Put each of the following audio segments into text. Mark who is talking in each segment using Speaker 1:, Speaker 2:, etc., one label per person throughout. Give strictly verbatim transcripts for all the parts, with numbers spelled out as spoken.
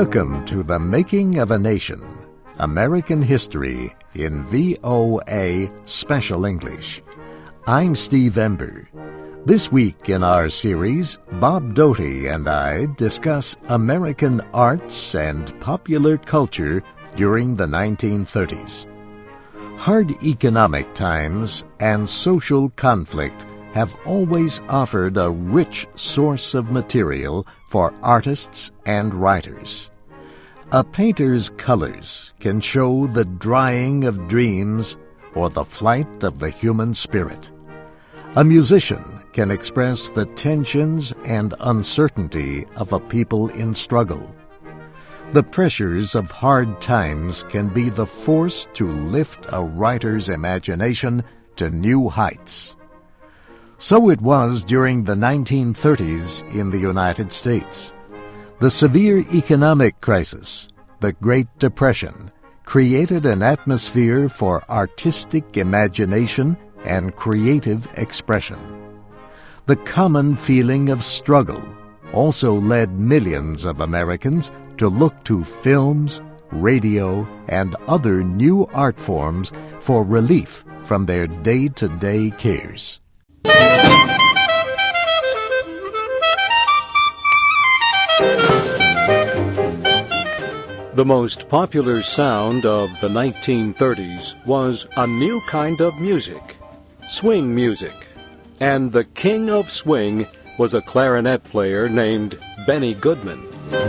Speaker 1: Welcome to The Making of a Nation, American History in V O A Special English. I'm Steve Ember. This week in our series, Bob Doty and I discuss American arts and popular culture during the nineteen thirties. Hard economic times and social conflict have always offered a rich source of material for artists and writers. A painter's colors can show the drying of dreams or the flight of the human spirit. A musician can express the tensions and uncertainty of a people in struggle. The pressures of hard times can be the force to lift a writer's imagination to new heights. So it was during the nineteen thirties in the United States. The severe economic crisis, the Great Depression, created an atmosphere for artistic imagination and creative expression. The common feeling of struggle also led millions of Americans to look to films, radio, and other new art forms for relief from their day-to-day cares.
Speaker 2: The most popular sound of the nineteen thirties was a new kind of music, swing music, and the king of swing was a clarinet player named Benny Goodman.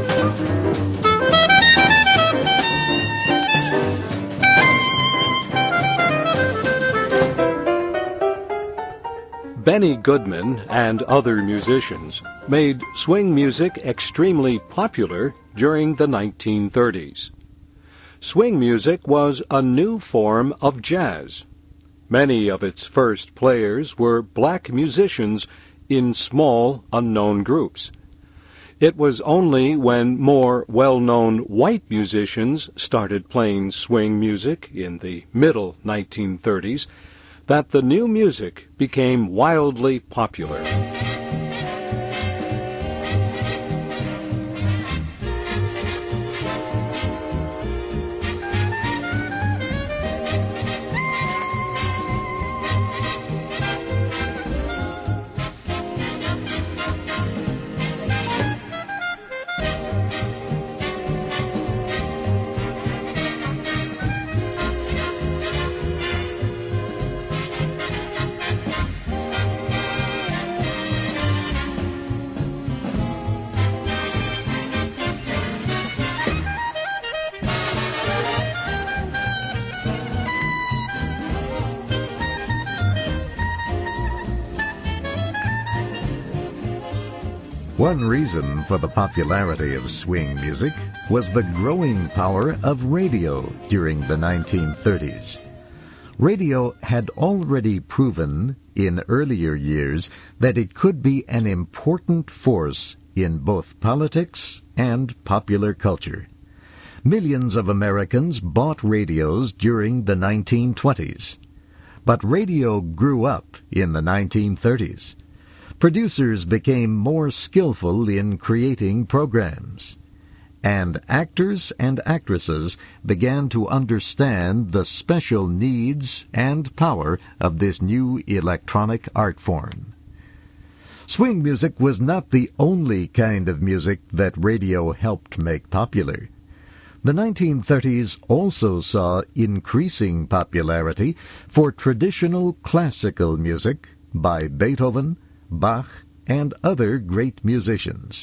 Speaker 2: Benny Goodman and other musicians made swing music extremely popular during the nineteen thirties. Swing music was a new form of jazz. Many of its first players were black musicians in small, unknown groups. It was only when more well-known white musicians started playing swing music in the middle nineteen thirties that the new music became wildly popular.
Speaker 1: One reason for the popularity of swing music was the growing power of radio during the nineteen thirties. Radio had already proven in earlier years that it could be an important force in both politics and popular culture. Millions of Americans bought radios during the nineteen twenties. But radio grew up in the nineteen thirties. Producers became more skillful in creating programs, and actors and actresses began to understand the special needs and power of this new electronic art form. Swing music was not the only kind of music that radio helped make popular. The nineteen thirties also saw increasing popularity for traditional classical music by Beethoven, Bach, and other great musicians.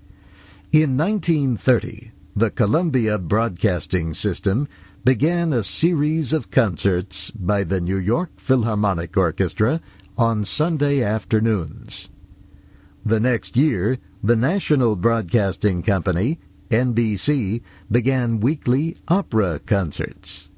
Speaker 1: In nineteen thirty, the Columbia Broadcasting System began a series of concerts by the New York Philharmonic Orchestra on Sunday afternoons. The next year, the National Broadcasting Company, N B C, began weekly opera concerts.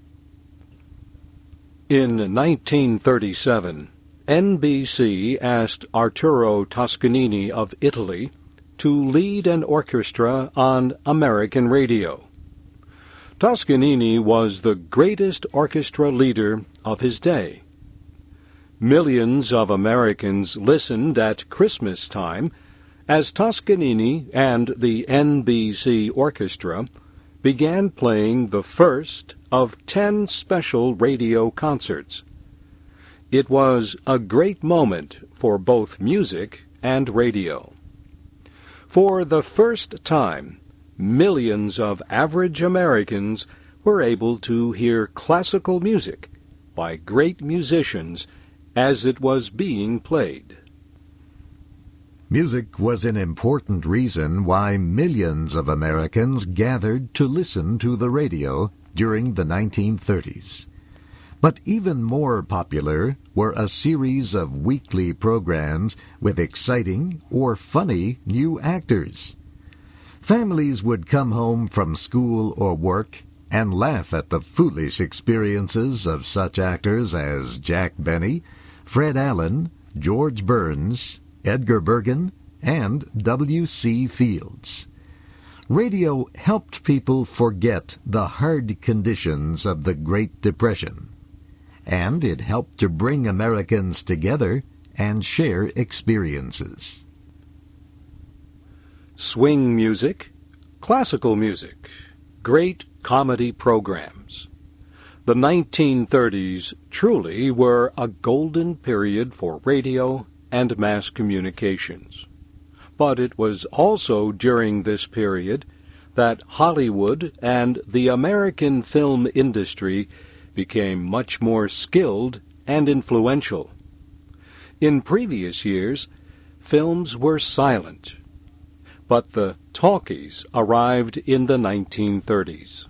Speaker 2: In nineteen thirty-seven, N B C asked Arturo Toscanini of Italy to lead an orchestra on American radio. Toscanini was the greatest orchestra leader of his day. Millions of Americans listened at Christmas time as Toscanini and the N B C Orchestra began playing the first of ten special radio concerts. It was a great moment for both music and radio. For the first time, millions of average Americans were able to hear classical music by great musicians as it was being played.
Speaker 1: Music was an important reason why millions of Americans gathered to listen to the radio during the nineteen thirties. But even more popular were a series of weekly programs with exciting or funny new actors. Families would come home from school or work and laugh at the foolish experiences of such actors as Jack Benny, Fred Allen, George Burns, Edgar Bergen, and W C Fields. Radio helped people forget the hard conditions of the Great Depression, and it helped to bring Americans together and share experiences.
Speaker 2: Swing music, classical music, great comedy programs. The nineteen thirties truly were a golden period for radio and mass communications. But it was also during this period that Hollywood and the American film industry became much more skilled and influential. In previous years, films were silent, but the talkies arrived in the nineteen thirties.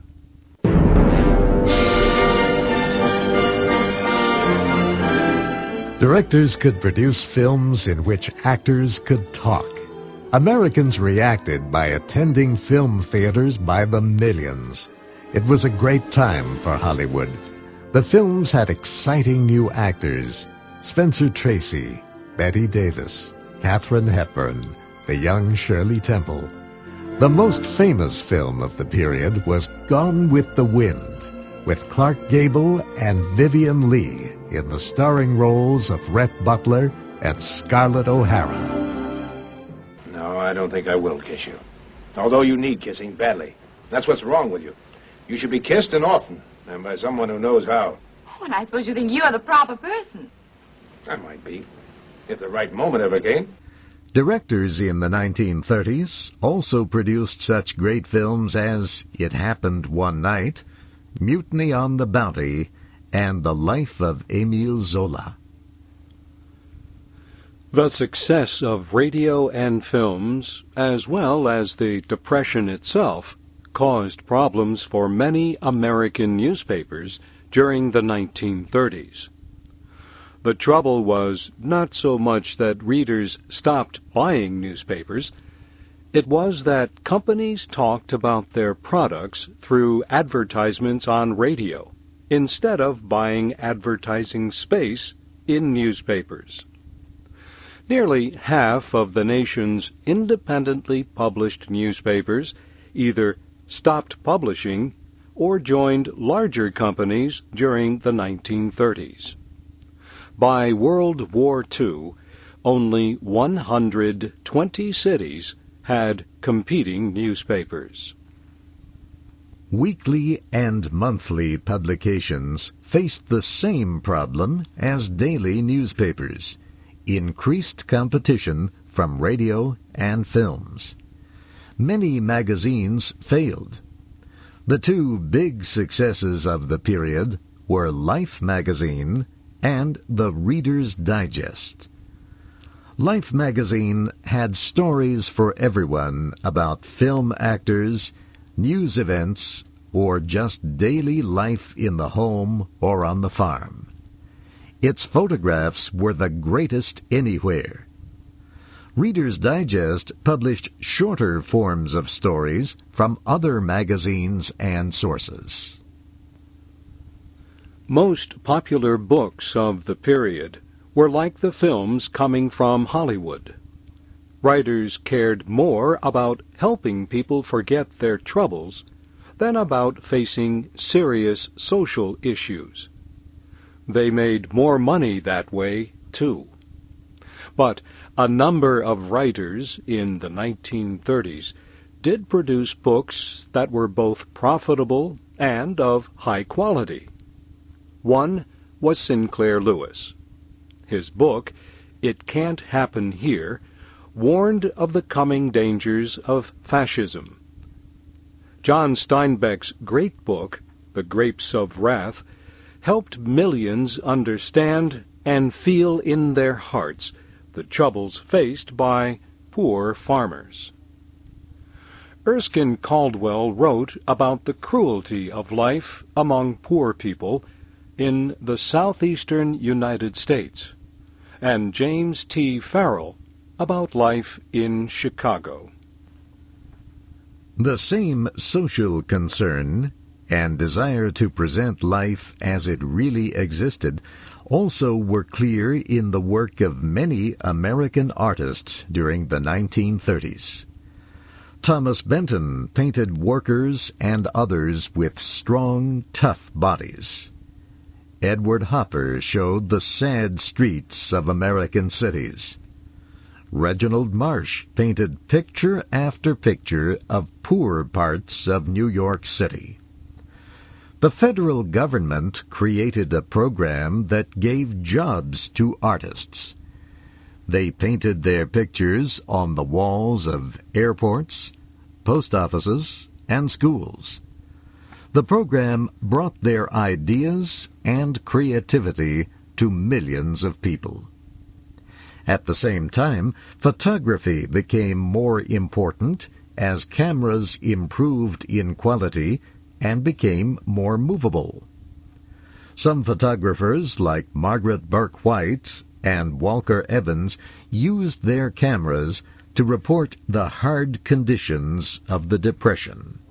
Speaker 1: Directors could produce films in which actors could talk. Americans reacted by attending film theaters by the millions. It was a great time for Hollywood. The films had exciting new actors: Spencer Tracy, Bette Davis, Katharine Hepburn, the young Shirley Temple. The most famous film of the period was Gone with the Wind, with Clark Gable and Vivien Leigh in the starring roles of Rhett Butler and Scarlett O'Hara.
Speaker 3: No, I don't think I will kiss you. Although you need kissing badly. That's what's wrong with you. You should be kissed and often, and by someone who knows how.
Speaker 4: Oh, and I suppose you think you're the proper person.
Speaker 3: I might be, if the right moment ever came.
Speaker 1: Directors in the nineteen thirties also produced such great films as It Happened One Night, Mutiny on the Bounty, and The Life of Emile Zola.
Speaker 2: The success of radio and films, as well as the Depression itself, caused problems for many American newspapers during the nineteen thirties. The trouble was not so much that readers stopped buying newspapers. It was that companies talked about their products through advertisements on radio, instead of buying advertising space in newspapers. Nearly half of the nation's independently published newspapers either stopped publishing or joined larger companies during the nineteen thirties. By World War Two, only one hundred twenty cities had competing newspapers.
Speaker 1: Weekly and monthly publications faced the same problem as daily newspapers: increased competition from radio and films. Many magazines failed. The two big successes of the period were Life magazine and the Reader's Digest. Life magazine had stories for everyone about film actors, news events, or just daily life in the home or on the farm. Its photographs were the greatest anywhere. Reader's Digest published shorter forms of stories from other magazines and sources.
Speaker 2: Most popular books of the period were like the films coming from Hollywood. Writers cared more about helping people forget their troubles than about facing serious social issues. They made more money that way, too. But a number of writers in the nineteen thirties did produce books that were both profitable and of high quality. One was Sinclair Lewis. His book, It Can't Happen Here, warned of the coming dangers of fascism. John Steinbeck's great book, The Grapes of Wrath, helped millions understand and feel in their hearts the troubles faced by poor farmers. Erskine Caldwell wrote about the cruelty of life among poor people in the southeastern United States, and James T. Farrell about life in Chicago.
Speaker 1: The same social concern and desire to present life as it really existed also were clear in the work of many American artists during the nineteen thirties. Thomas Benton painted workers and others with strong, tough bodies. Edward Hopper showed the sad streets of American cities. Reginald Marsh painted picture after picture of poor parts of New York City. The federal government created a program that gave jobs to artists. They painted their pictures on the walls of airports, post offices, and schools. The program brought their ideas and creativity to millions of people. At the same time, photography became more important as cameras improved in quality and became more movable. Some photographers, like Margaret Burke White and Walker Evans, used their cameras to report the hard conditions of the Depression.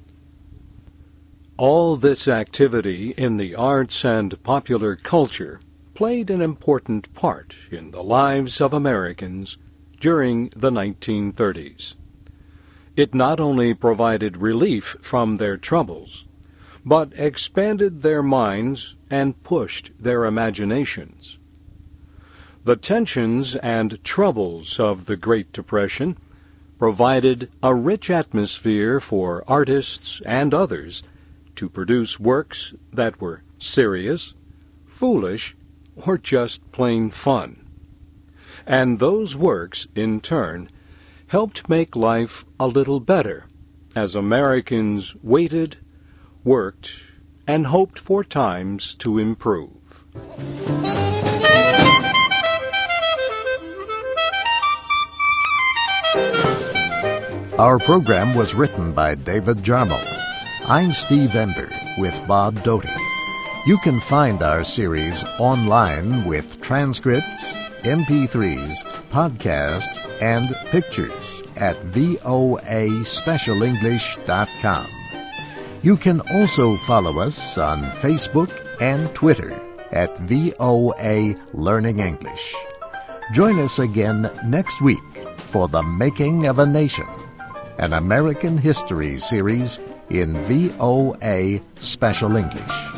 Speaker 2: All this activity in the arts and popular culture played an important part in the lives of Americans during the nineteen thirties. It not only provided relief from their troubles, but expanded their minds and pushed their imaginations. The tensions and troubles of the Great Depression provided a rich atmosphere for artists and others to produce works that were serious, foolish, or just plain fun. And those works, in turn, helped make life a little better as Americans waited, worked, and hoped for times to improve.
Speaker 1: Our program was written by David Jarmel. I'm Steve Ember with Bob Doty. You can find our series online with transcripts, M P threes, podcasts, and pictures at voa special english dot com. You can also follow us on Facebook and Twitter at V O A Learning English. Join us again next week for The Making of a Nation, an American history series in V O A Special English.